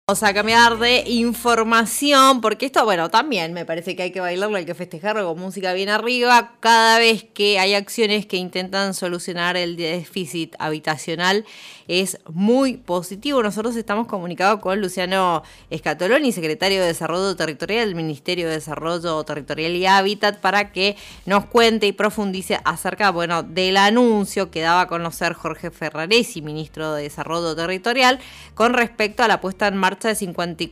Vamos a cambiar de información, porque esto, bueno, también me parece que hay que bailarlo, hay que festejarlo con música bien arriba. Cada vez que hay acciones que intentan solucionar el déficit habitacional es muy positivo. Nosotros estamos comunicados con Luciano Scatoloni, secretario de Desarrollo Territorial del Ministerio de Desarrollo Territorial y Hábitat, para que nos cuente y profundice acerca, bueno, del anuncio que daba a conocer Jorge Ferraresi, ministro de Desarrollo Territorial, con respecto a la puesta en marcha de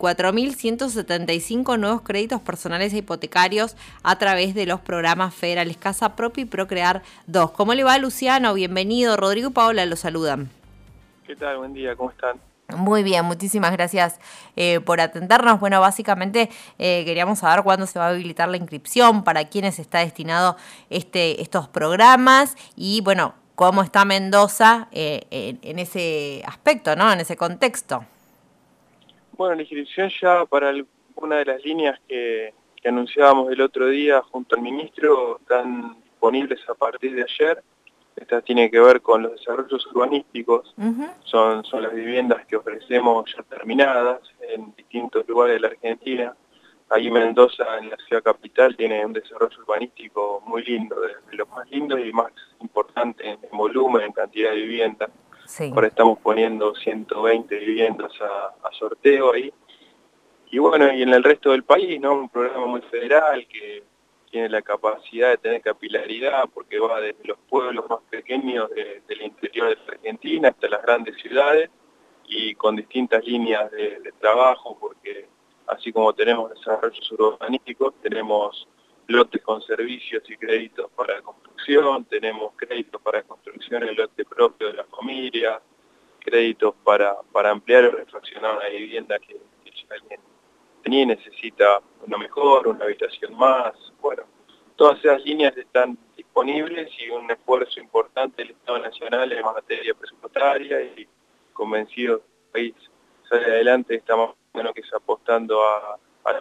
54.175 nuevos créditos personales e hipotecarios a través de los programas federales Casa Propia y Procrear 2. ¿Cómo le va, Luciano? Bienvenido. Rodrigo y Paola lo saludan. ¿Qué tal? Buen día, ¿cómo están? Muy bien, muchísimas gracias por atendernos. Bueno, básicamente queríamos saber cuándo se va a habilitar la inscripción, para quiénes está destinado estos programas y, bueno, cómo está Mendoza en ese aspecto, ¿no? En ese contexto. Bueno, la inscripción ya para una de las líneas que anunciábamos el otro día junto al ministro están disponibles a partir de ayer. Esta tiene que ver con los desarrollos urbanísticos. Son las viviendas que ofrecemos ya terminadas en distintos lugares de la Argentina. Ahí Mendoza, en la ciudad capital, tiene un desarrollo urbanístico muy lindo, de los más lindos y más importantes en volumen, en cantidad de viviendas. Sí. Ahora estamos poniendo 120 viviendas a sorteo ahí. Y bueno, y en el resto del país, ¿no? Un programa muy federal que tiene la capacidad de tener capilaridad porque va desde los pueblos más pequeños del interior de la Argentina hasta las grandes ciudades y con distintas líneas de trabajo, porque así como tenemos desarrollos urbanísticos, tenemos lotes con servicios y créditos para construcción, tenemos créditos para construcción en lote propio de la familia, créditos para ampliar o refaccionar una vivienda que ya alguien tenía y necesita una mejor, una habitación más. Bueno, todas esas líneas están disponibles y un esfuerzo importante del Estado Nacional en materia presupuestaria y convencido que el país sale adelante, estamos bueno que es apostando a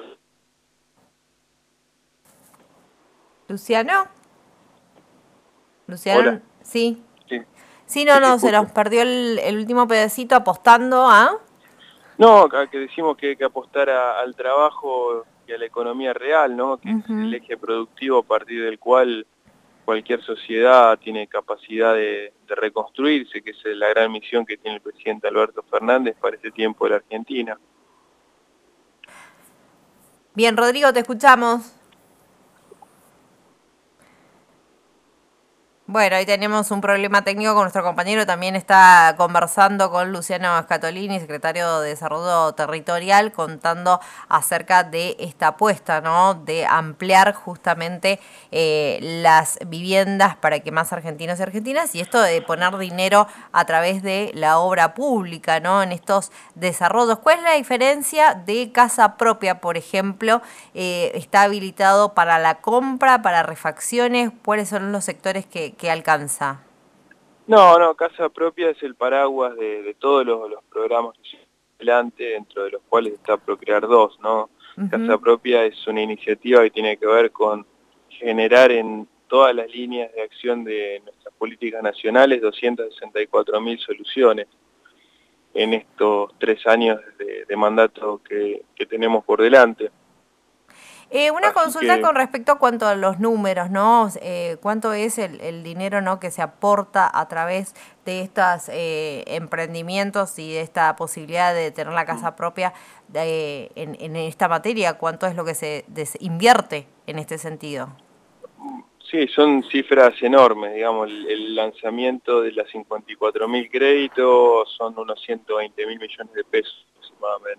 ¿Luciano? ¿Luciano? Hola. Sí. Sí, Sí, sí, no, se escucho. nos perdió el último pedacito apostando a... No, acá que decimos que hay que apostar al trabajo y a la economía real, ¿no? Que es el eje productivo a partir del cual cualquier sociedad tiene capacidad de reconstruirse, que es la gran misión que tiene el presidente Alberto Fernández para este tiempo de la Argentina. Bien, Rodrigo, te escuchamos. Bueno, ahí tenemos un problema técnico con nuestro compañero. También está conversando con Luciano Scatolini, secretario de Desarrollo Territorial, contando acerca de esta apuesta, ¿no? De ampliar justamente las viviendas para que más argentinos y argentinas, y esto de poner dinero a través de la obra pública, ¿no? En estos desarrollos. ¿Cuál es la diferencia de Casa Propia, por ejemplo? ¿Está habilitado para la compra, para refacciones? ¿Cuáles son los sectores que alcanza? No, Casa Propia es el paraguas de todos los programas que llevan adelante, dentro de los cuales está Procrear 2, ¿no? Casa Propia es una iniciativa que tiene que ver con generar en todas las líneas de acción de nuestras políticas nacionales 264.000 soluciones en estos 3 años de mandato que tenemos por delante. Una Así consulta que con respecto a cuanto a los números, ¿no? ¿Cuánto es el dinero, ¿no?, que se aporta a través de estos emprendimientos y de esta posibilidad de tener la casa propia en esta materia? ¿Cuánto es lo que se invierte en este sentido? sí, son cifras enormes, digamos, el lanzamiento de las 54.000 créditos son unos 120.000 millones de pesos aproximadamente.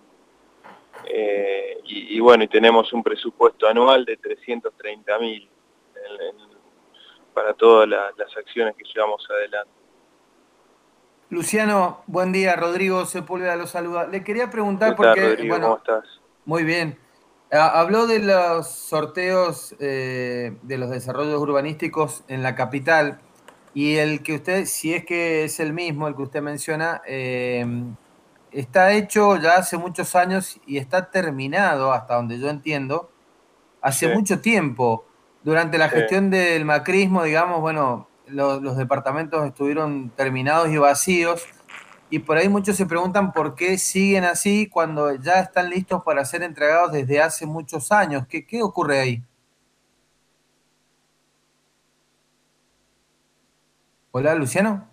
Y bueno, y tenemos un presupuesto anual de 330.000 para todas las acciones que llevamos adelante. Luciano, buen día. Rodrigo Sepúlveda lo saluda. Le quería preguntar ¿Qué tal, porque, Rodrigo? ¿Cómo bueno, estás? muy bien. Habló de los sorteos de los desarrollos urbanísticos en la capital y el que usted, si es que es el mismo, el que usted menciona, está hecho ya hace muchos años y está terminado, hasta donde yo entiendo, hace Sí, mucho tiempo. Durante la sí. gestión del macrismo, digamos, bueno, los departamentos estuvieron terminados y vacíos. y por ahí muchos se preguntan por qué siguen así cuando ya están listos para ser entregados desde hace muchos años. ¿Qué ocurre ahí? Hola, Luciano.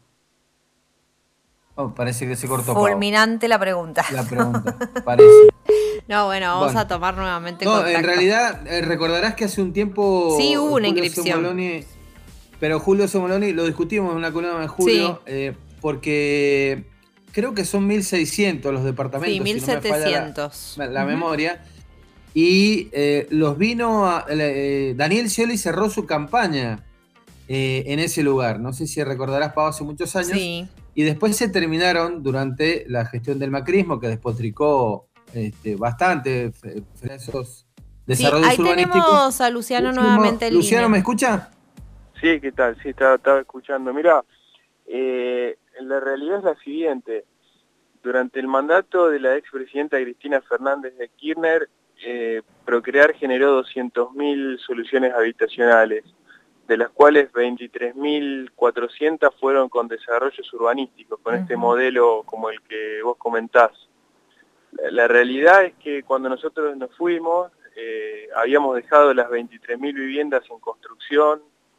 Oh, parece que se cortó, Pau. Fulminante la pregunta. La pregunta, parece. No, bueno, vamos a Bueno, tomar nuevamente no, en contacto. realidad recordarás que hace un Sí, tiempo hubo una Julio inscripción. Cemoloni, pero Julio Cemoloni lo discutimos en una columna de Sí, Julio, porque creo que son 1.600 los sí, departamentos, si no me falla 1700. la memoria, y los vino Daniel Scioli cerró su campaña en ese lugar. No sé si recordarás, Pau, hace muchos años. Sí. Y después se terminaron durante la gestión del macrismo, que despotricó bastante esos Sí, desarrollos ahí urbanísticos. tenemos a Luciano nuevamente en Luciano, línea. ¿me escucha? Sí, ¿qué tal? Sí, estaba escuchando. Mira, la realidad es la siguiente. Durante el mandato de la expresidenta Cristina Fernández de Kirchner, Procrear generó 200.000 soluciones habitacionales, de las cuales 23.400 fueron con desarrollos urbanísticos, con este modelo como el que vos comentás. La realidad es que cuando nosotros nos fuimos, habíamos dejado las 23.000 viviendas en construcción,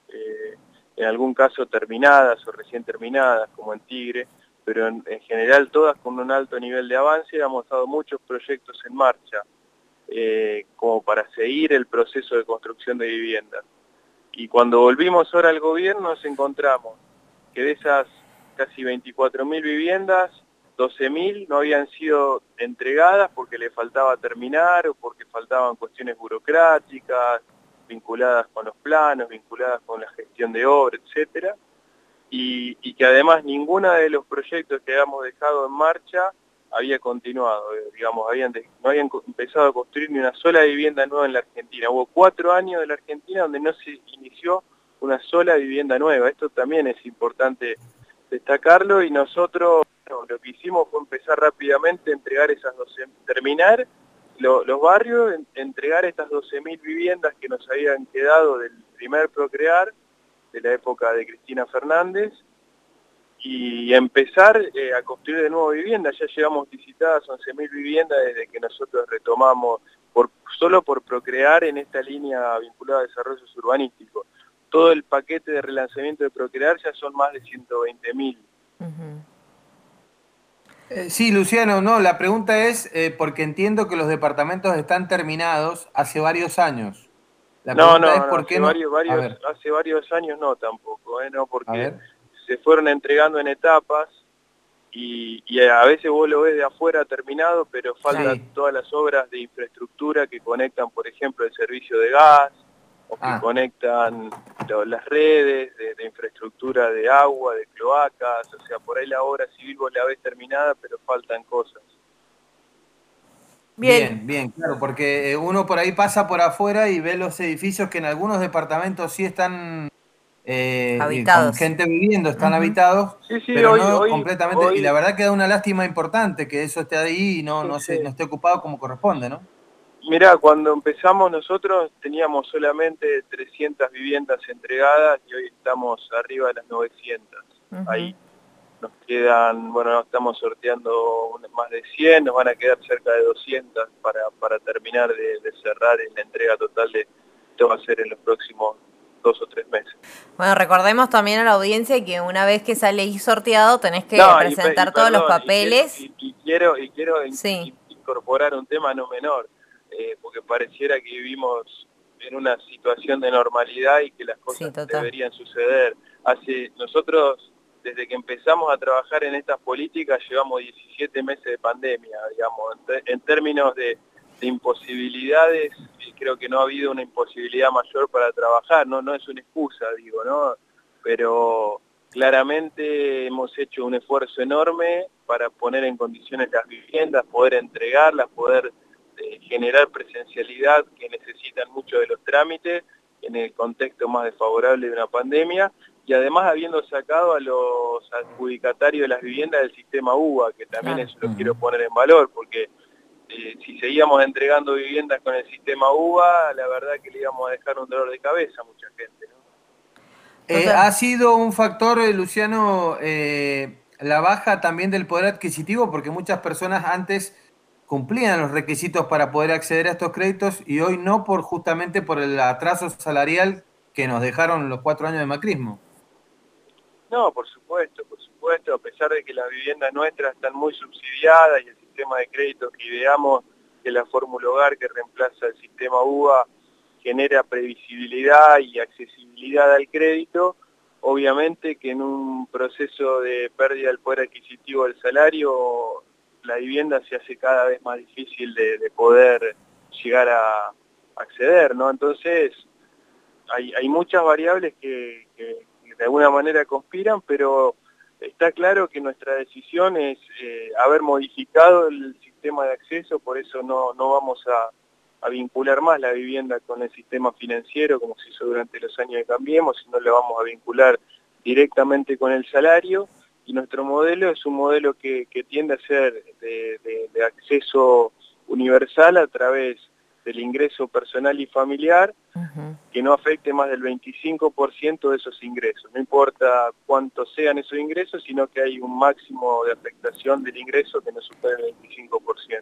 en algún caso terminadas o recién terminadas, como en Tigre, pero en general todas con un alto nivel de avance. Habíamos dado muchos proyectos en marcha, como para seguir el proceso de construcción de viviendas. Y cuando volvimos ahora al gobierno nos encontramos que de esas casi 24.000 viviendas, 12.000 no habían sido entregadas porque le faltaba terminar o porque faltaban cuestiones burocráticas, vinculadas con los planos, vinculadas con la gestión de obra, etcétera, y que además ninguno de los proyectos que habíamos dejado en marcha había continuado, digamos, no habían empezado a construir ni una sola vivienda nueva en la Argentina. Hubo 4 años de la Argentina donde no se inició una sola vivienda nueva. Esto también es importante destacarlo, y nosotros lo que hicimos fue empezar rápidamente a entregar esas 12, terminar los barrios, entregar estas 12.000 viviendas que nos habían quedado del primer Procrear, de la época de Cristina Fernández, y empezar a construir de nuevo viviendas. Ya llevamos visitadas 11.000 viviendas desde que nosotros retomamos, solo por Procrear, en esta línea vinculada a desarrollos urbanísticos. Todo el paquete de relanzamiento de Procrear ya son más de 120.000. Sí, Luciano, no, la pregunta es porque entiendo que los departamentos están terminados hace varios años. La No, pregunta es no, no, por qué no. A ver, hace varios años no tampoco, no, a porque ver. se fueron entregando en etapas. Y a veces vos lo ves de afuera terminado, pero faltan Sí. todas las obras de infraestructura que conectan, por ejemplo, el servicio de gas, o que Ah. conectan las redes de infraestructura de agua, de cloacas. O sea, por ahí la obra civil vos la ves terminada, pero faltan cosas. Bien, Bien, bien, claro, porque uno por ahí pasa por afuera y ve los edificios que en algunos departamentos sí están con habitados. gente viviendo, están habitados, Sí, sí, pero no completamente. Y la hoy, verdad que da una lástima importante que eso esté ahí y sí, no sí. esté ocupado como corresponde, ¿no? Mirá, cuando empezamos nosotros teníamos solamente 300 viviendas entregadas y hoy estamos arriba de las 900. Ahí nos quedan, bueno, estamos sorteando más de 100, nos van a quedar cerca de 200 para terminar de cerrar en la entrega total de esto. Va a ser en los próximos 2 o 3 meses. Bueno, recordemos también a la audiencia que una vez que sale ahí sorteado tenés que No, y presentar todos los perdón, papeles. y quiero Sí, incorporar un tema no menor, porque pareciera que vivimos en una situación de normalidad y que las sí, cosas total. deberían suceder. Nosotros, desde que empezamos a trabajar en estas políticas, llevamos 17 meses de pandemia, digamos. En términos de imposibilidades, creo que no ha habido una imposibilidad mayor para trabajar. No es una excusa, digo, ¿no? Pero claramente hemos hecho un esfuerzo enorme para poner en condiciones las viviendas, poder entregarlas, poder generar presencialidad que necesitan mucho de los trámites en el contexto más desfavorable de una pandemia, y además habiendo sacado a los adjudicatarios de las viviendas del sistema UBA, que también Claro. eso lo quiero poner en valor, porque si seguíamos entregando viviendas con el sistema UBA, la verdad que le íbamos a dejar un dolor de cabeza a mucha gente, ¿no? Total. Ha sido un factor, Luciano, la baja también del poder adquisitivo, porque muchas personas antes cumplían los requisitos para poder acceder a estos créditos y hoy no, justamente por el atraso salarial que nos dejaron los 4 años de macrismo. No, por supuesto, a pesar de que las viviendas nuestras están muy subsidiadas y el sistema de crédito que ideamos, que la Fórmula Hogar que reemplaza el sistema UBA, genera previsibilidad y accesibilidad al crédito, obviamente que en un proceso de pérdida del poder adquisitivo del salario, la vivienda se hace cada vez más difícil de poder llegar a acceder, ¿no? Entonces, hay muchas variables que de alguna manera conspiran, pero está claro que nuestra decisión es haber modificado el sistema de acceso, por eso no vamos a vincular más la vivienda con el sistema financiero como se hizo durante los años de Cambiemos, sino la vamos a vincular directamente con el salario, y nuestro modelo es un modelo que tiende a ser de acceso universal a través del ingreso personal y familiar, que no afecte más del 25% de esos ingresos. No importa cuántos sean esos ingresos, sino que hay un máximo de afectación del ingreso que no supere el 25%.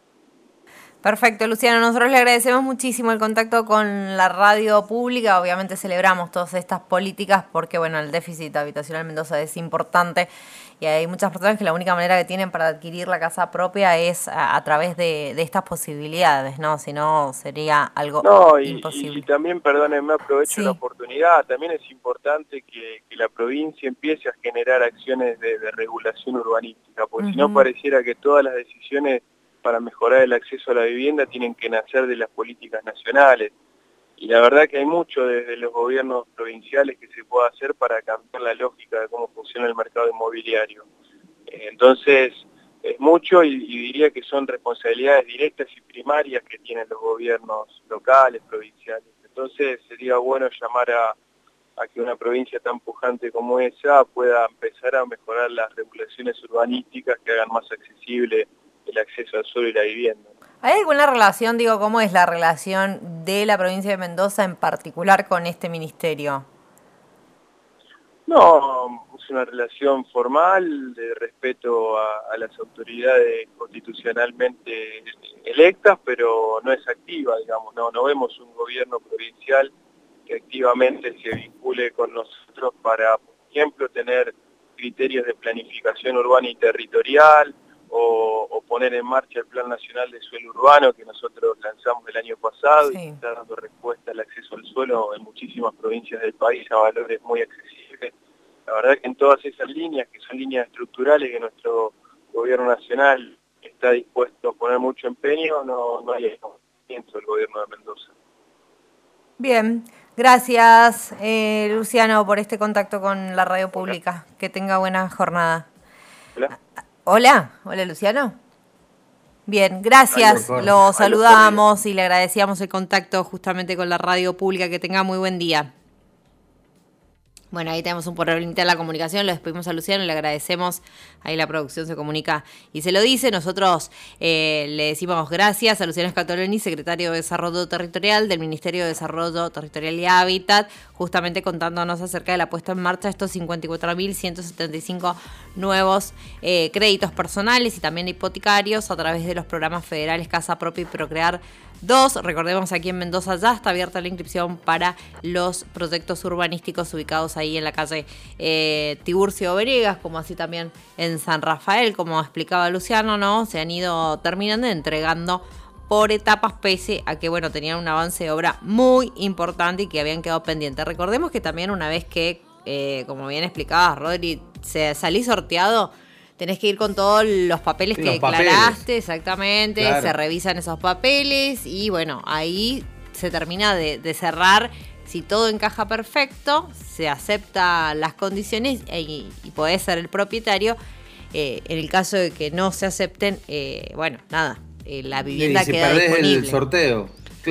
Perfecto, Luciano. Nosotros le agradecemos muchísimo el contacto con la radio pública. Obviamente celebramos todas estas políticas porque, bueno, el déficit habitacional en Mendoza es importante y hay muchas personas que la única manera que tienen para adquirir la casa propia es a través de estas posibilidades, ¿no? Si no, sería algo imposible. Y también, perdónenme, aprovecho Sí. la oportunidad, también es importante que la provincia empiece a generar acciones de regulación urbanística, porque si no pareciera que todas las decisiones para mejorar el acceso a la vivienda tienen que nacer de las políticas nacionales. Y la verdad que hay mucho desde los gobiernos provinciales que se puede hacer para cambiar la lógica de cómo funciona el mercado inmobiliario. Entonces, es mucho y diría que son responsabilidades directas y primarias que tienen los gobiernos locales, provinciales. Entonces, sería bueno llamar a que una provincia tan pujante como esa pueda empezar a mejorar las regulaciones urbanísticas que hagan más accesible el acceso al suelo y la vivienda. ¿Hay alguna relación, cómo es la relación de la provincia de Mendoza en particular con este ministerio? No, es una relación formal de respeto a las autoridades constitucionalmente electas, pero no es activa, digamos, no vemos un gobierno provincial que activamente se vincule con nosotros para, por ejemplo, tener criterios de planificación urbana y territorial, o poner en marcha el Plan Nacional de Suelo Urbano que nosotros lanzamos el año pasado. Sí. Y está dando respuesta al acceso al suelo en muchísimas provincias del país a valores muy accesibles. La verdad que en todas esas líneas, que son líneas estructurales que nuestro gobierno nacional está dispuesto a poner mucho empeño, no hay desconocimiento del gobierno de Mendoza. Bien, gracias Luciano por este contacto con la radio pública. Que tenga buena jornada. Hola. Hola Luciano. Bien, gracias. Lo saludamos y le agradecíamos el contacto justamente con la radio pública. Que tenga muy buen día. Bueno, ahí tenemos un problemita en la comunicación, lo despedimos a Luciano, le agradecemos, ahí la producción se comunica y se lo dice. Nosotros le decimos gracias a Luciano Scatoloni, secretario de Desarrollo Territorial del Ministerio de Desarrollo Territorial y Hábitat, justamente contándonos acerca de la puesta en marcha de estos 54.175 nuevos créditos personales y también hipotecarios a través de los programas federales Casa Propia y Procrear 2. Recordemos, aquí en Mendoza ya está abierta la inscripción para los proyectos urbanísticos ubicados ahí en la calle Tiburcio Venegas, como así también en San Rafael, como explicaba Luciano, ¿no? Se han ido terminando entregando por etapas, pese a que, bueno, tenían un avance de obra muy importante y que habían quedado pendientes. Recordemos que también una vez que, como bien explicaba Rodri, salí sorteado, tenés que ir con todos los papeles que declaraste, exactamente, claro. Se revisan esos papeles y bueno, ahí se termina de cerrar. Si todo encaja perfecto, se aceptan las condiciones y podés ser el propietario. En el caso de que no se acepten, bueno, nada, la vivienda queda disponible. El sorteo.